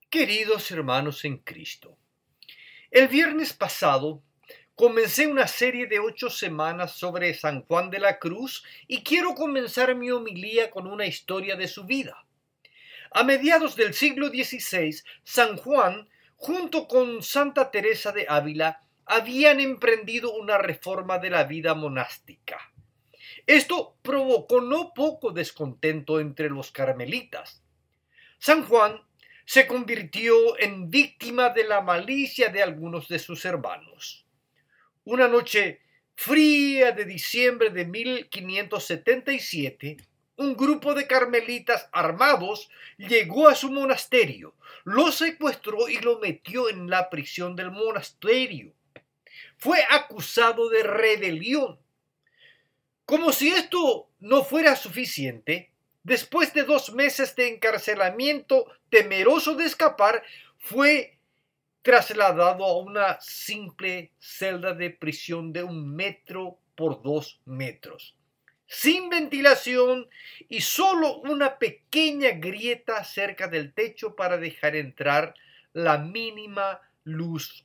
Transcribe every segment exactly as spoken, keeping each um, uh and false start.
Queridos hermanos en Cristo, el viernes pasado comencé una serie de ocho semanas sobre San Juan de la Cruz y quiero comenzar mi homilía con una historia de su vida. A mediados del siglo dieciséis, San Juan, junto con Santa Teresa de Ávila, habían emprendido una reforma de la vida monástica. Esto provocó no poco descontento entre los carmelitas. San Juan se convirtió en víctima de la malicia de algunos de sus hermanos. Una noche fría de diciembre de mil quinientos setenta y siete, un grupo de carmelitas armados llegó a su monasterio, lo secuestró y lo metió en la prisión del monasterio. Fue acusado de rebelión. Como si esto no fuera suficiente, después de dos meses de encarcelamiento, temeroso de escapar, fue trasladado a una simple celda de prisión de un metro por dos metros, sin ventilación y solo una pequeña grieta cerca del techo para dejar entrar la mínima luz.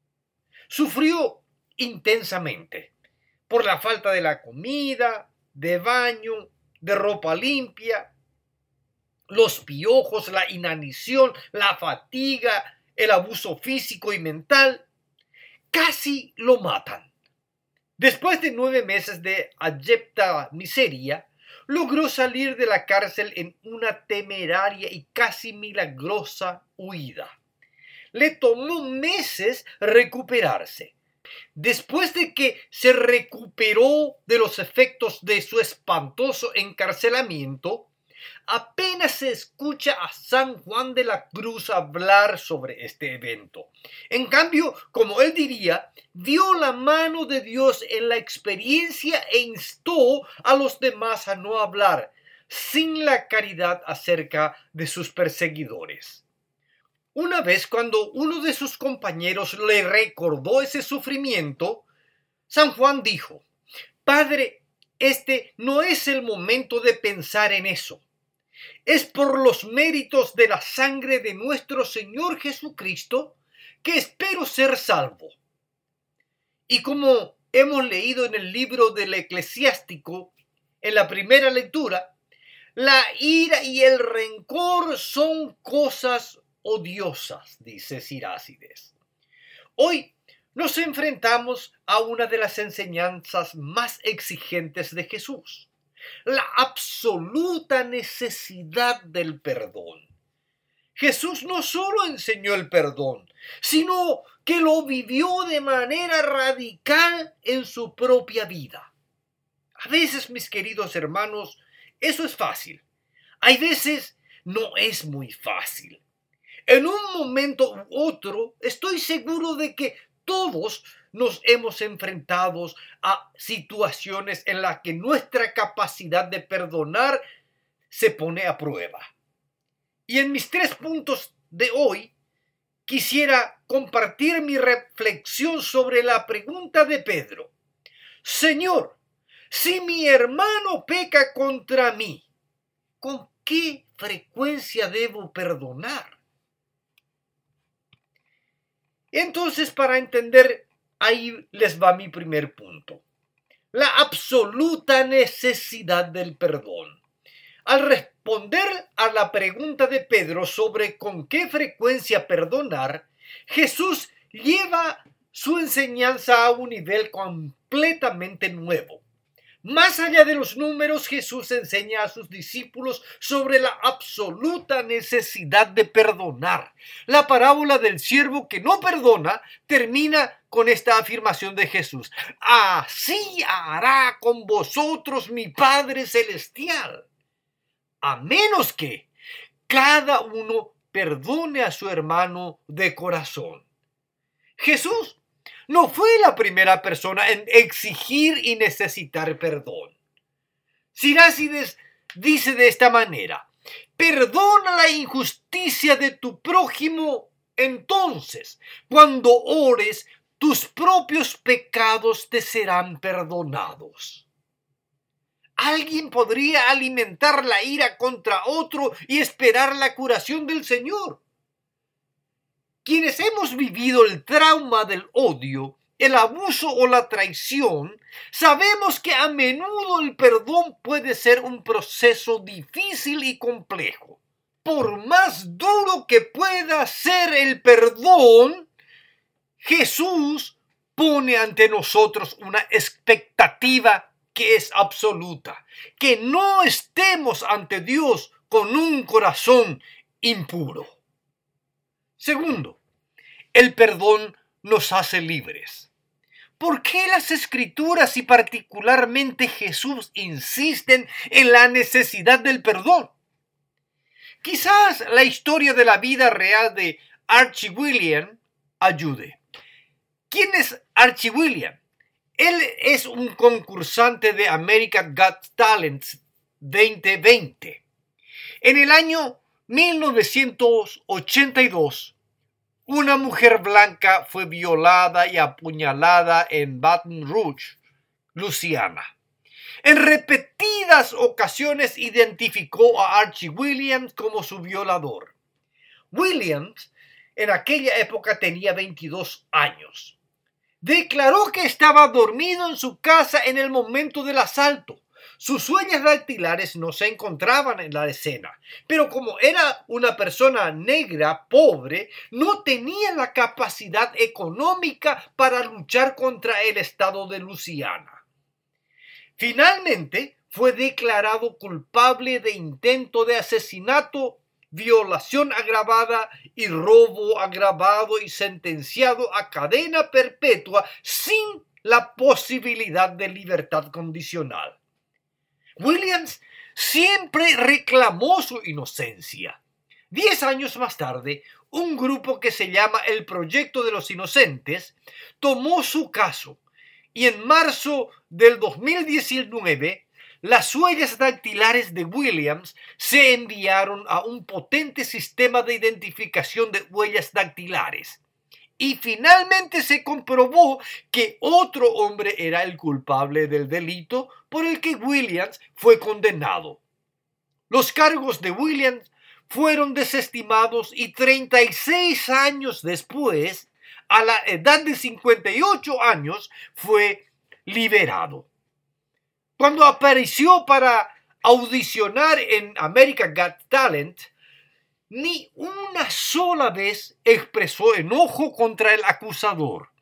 Sufrió intensamente por la falta de la comida, de baño, de ropa limpia, los piojos, la inanición, la fatiga, el abuso físico y mental. Casi lo matan. Después de nueve meses de abyecta miseria, logró salir de la cárcel en una temeraria y casi milagrosa huida. Le tomó meses recuperarse. Después de que se recuperó de los efectos de su espantoso encarcelamiento, apenas se escucha a San Juan de la Cruz hablar sobre este evento. En cambio, como él diría, vio la mano de Dios en la experiencia e instó a los demás a no hablar sin la caridad acerca de sus perseguidores. Una vez, cuando uno de sus compañeros le recordó ese sufrimiento, San Juan dijo: «Padre, este no es el momento de pensar en eso. Es por los méritos de la sangre de nuestro Señor Jesucristo que espero ser salvo». Y como hemos leído en el libro del Eclesiástico, en la primera lectura, la ira y el rencor son cosas odiosas, dice Sirácides. Hoy nos enfrentamos a una de las enseñanzas más exigentes de Jesús: la absoluta necesidad del perdón. Jesús no solo enseñó el perdón, sino que lo vivió de manera radical en su propia vida. A veces, mis queridos hermanos, eso es fácil. Hay veces no es muy fácil. En un momento u otro, estoy seguro de que todos nos hemos enfrentado a situaciones en las que nuestra capacidad de perdonar se pone a prueba. Y en mis tres puntos de hoy, quisiera compartir mi reflexión sobre la pregunta de Pedro: Señor, si mi hermano peca contra mí, ¿con qué frecuencia debo perdonar? Entonces, para entender, ahí les va mi primer punto: la absoluta necesidad del perdón. Al responder a la pregunta de Pedro sobre con qué frecuencia perdonar, Jesús lleva su enseñanza a un nivel completamente nuevo. Más allá de los números, Jesús enseña a sus discípulos sobre la absoluta necesidad de perdonar. La parábola del siervo que no perdona termina con esta afirmación de Jesús: «Así hará con vosotros mi Padre Celestial, a menos que cada uno perdone a su hermano de corazón». Jesús no fue la primera persona en exigir y necesitar perdón. Sirácides dice de esta manera: «Perdona la injusticia de tu prójimo, entonces, cuando ores, tus propios pecados te serán perdonados». ¿Alguien podría alimentar la ira contra otro y esperar la curación del Señor? Quienes hemos vivido el trauma del odio, el abuso o la traición, sabemos que a menudo el perdón puede ser un proceso difícil y complejo. Por más duro que pueda ser el perdón, Jesús pone ante nosotros una expectativa que es absoluta, que no estemos ante Dios con un corazón impuro. Segundo, el perdón nos hace libres. ¿Por qué las Escrituras y particularmente Jesús insisten en la necesidad del perdón? Quizás la historia de la vida real de Archie William ayude. ¿Quién es Archie William? Él es un concursante de America's Got Talent veinte veinte. En el año mil novecientos ochenta y dos, una mujer blanca fue violada y apuñalada en Baton Rouge, Luisiana. En repetidas ocasiones identificó a Archie Williams como su violador. Williams en aquella época tenía veintidós años. Declaró que estaba dormido en su casa en el momento del asalto. Sus huellas dactilares no se encontraban en la escena, pero como era una persona negra, pobre, no tenía la capacidad económica para luchar contra el estado de Luisiana. Finalmente, fue declarado culpable de intento de asesinato, violación agravada y robo agravado y sentenciado a cadena perpetua sin la posibilidad de libertad condicional. Williams siempre reclamó su inocencia. Diez años más tarde, un grupo que se llama el Proyecto de los Inocentes tomó su caso y en marzo del dos mil diecinueve las huellas dactilares de Williams se enviaron a un potente sistema de identificación de huellas dactilares. Y finalmente se comprobó que otro hombre era el culpable del delito por el que Williams fue condenado. Los cargos de Williams fueron desestimados y treinta y seis años después, a la edad de cincuenta y ocho años, fue liberado. Cuando apareció para audicionar en America's Got Talent, ni una sola vez expresó enojo contra el acusador,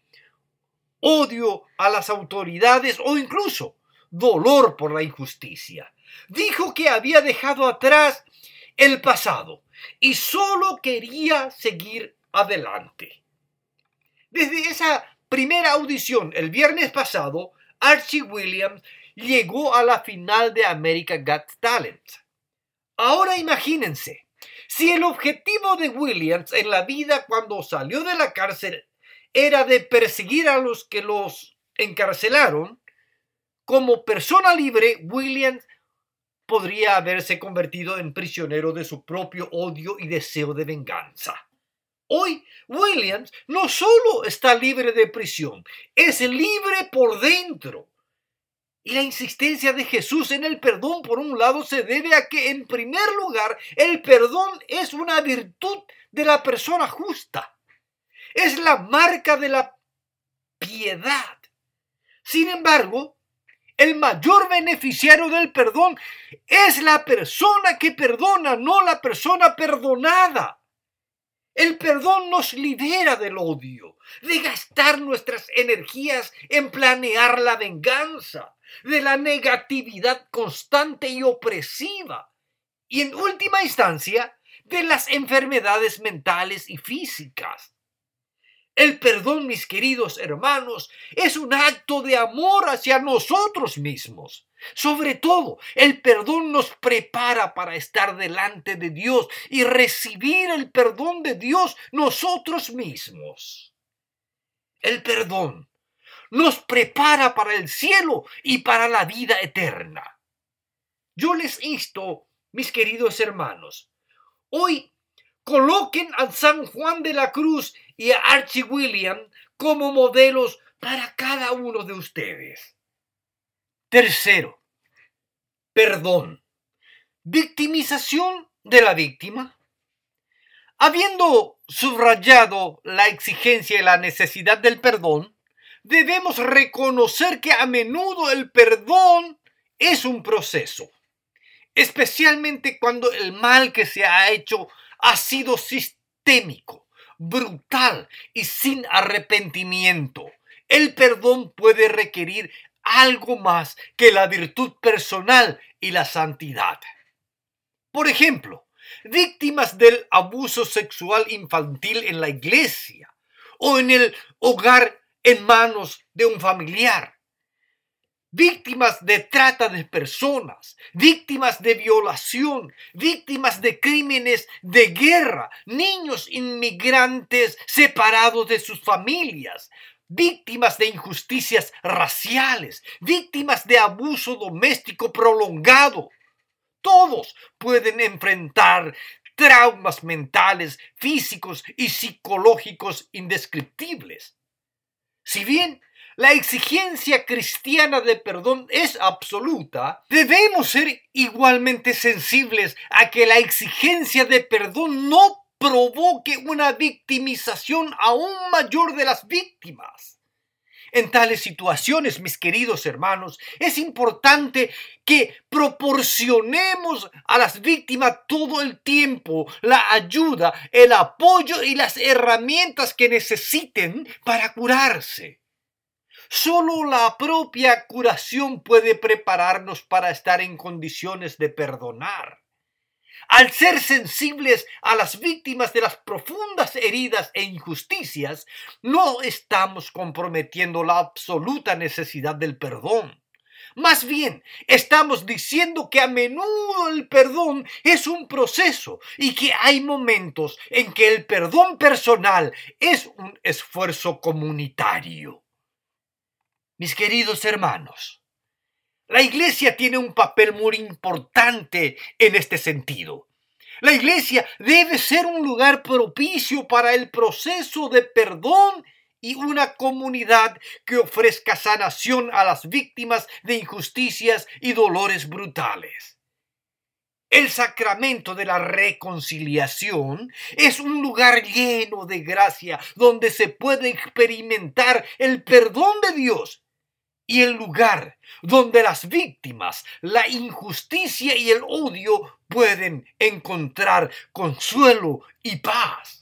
odio a las autoridades o incluso dolor por la injusticia. Dijo que había dejado atrás el pasado y solo quería seguir adelante. Desde esa primera audición el viernes pasado, Archie Williams llegó a la final de America's Got Talent. Ahora imagínense, si el objetivo de Williams en la vida cuando salió de la cárcel era de perseguir a los que los encarcelaron, como persona libre, Williams podría haberse convertido en prisionero de su propio odio y deseo de venganza. Hoy, Williams no solo está libre de prisión, es libre por dentro. Y la insistencia de Jesús en el perdón, por un lado, se debe a que, en primer lugar, el perdón es una virtud de la persona justa. Es la marca de la piedad. Sin embargo, el mayor beneficiario del perdón es la persona que perdona, no la persona perdonada. El perdón nos libera del odio, de gastar nuestras energías en planear la venganza, de la negatividad constante y opresiva, y en última instancia, de las enfermedades mentales y físicas. El perdón, mis queridos hermanos, es un acto de amor hacia nosotros mismos. Sobre todo, el perdón nos prepara para estar delante de Dios y recibir el perdón de Dios nosotros mismos. El perdón nos prepara para el cielo y para la vida eterna. Yo les insto, mis queridos hermanos, hoy coloquen a San Juan de la Cruz y a Archie William como modelos para cada uno de ustedes. Tercero, perdón. Victimización de la víctima. Habiendo subrayado la exigencia y la necesidad del perdón, debemos reconocer que a menudo el perdón es un proceso, especialmente cuando el mal que se ha hecho ha sido sistémico, brutal y sin arrepentimiento. El perdón puede requerir algo más que la virtud personal y la santidad. Por ejemplo, víctimas del abuso sexual infantil en la iglesia o en el hogar en manos de un familiar, víctimas de trata de personas, víctimas de violación, víctimas de crímenes de guerra, niños inmigrantes separados de sus familias, víctimas de injusticias raciales, víctimas de abuso doméstico prolongado. Todos pueden enfrentar traumas mentales, físicos y psicológicos indescriptibles. Si bien la exigencia cristiana de perdón es absoluta, debemos ser igualmente sensibles a que la exigencia de perdón no provoque una victimización aún mayor de las víctimas. En tales situaciones, mis queridos hermanos, es importante que proporcionemos a las víctimas todo el tiempo la ayuda, el apoyo y las herramientas que necesiten para curarse. Solo la propia curación puede prepararnos para estar en condiciones de perdonar. Al ser sensibles a las víctimas de las profundas heridas e injusticias, no estamos comprometiendo la absoluta necesidad del perdón. Más bien, estamos diciendo que a menudo el perdón es un proceso y que hay momentos en que el perdón personal es un esfuerzo comunitario. Mis queridos hermanos, la iglesia tiene un papel muy importante en este sentido. La iglesia debe ser un lugar propicio para el proceso de perdón y una comunidad que ofrezca sanación a las víctimas de injusticias y dolores brutales. El sacramento de la reconciliación es un lugar lleno de gracia donde se puede experimentar el perdón de Dios. Y el lugar donde las víctimas, la injusticia y el odio pueden encontrar consuelo y paz.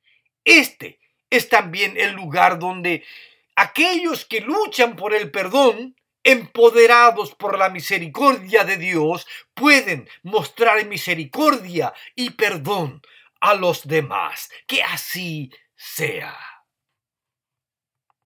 Este es también el lugar donde aquellos que luchan por el perdón, empoderados por la misericordia de Dios, pueden mostrar misericordia y perdón a los demás. Que así sea.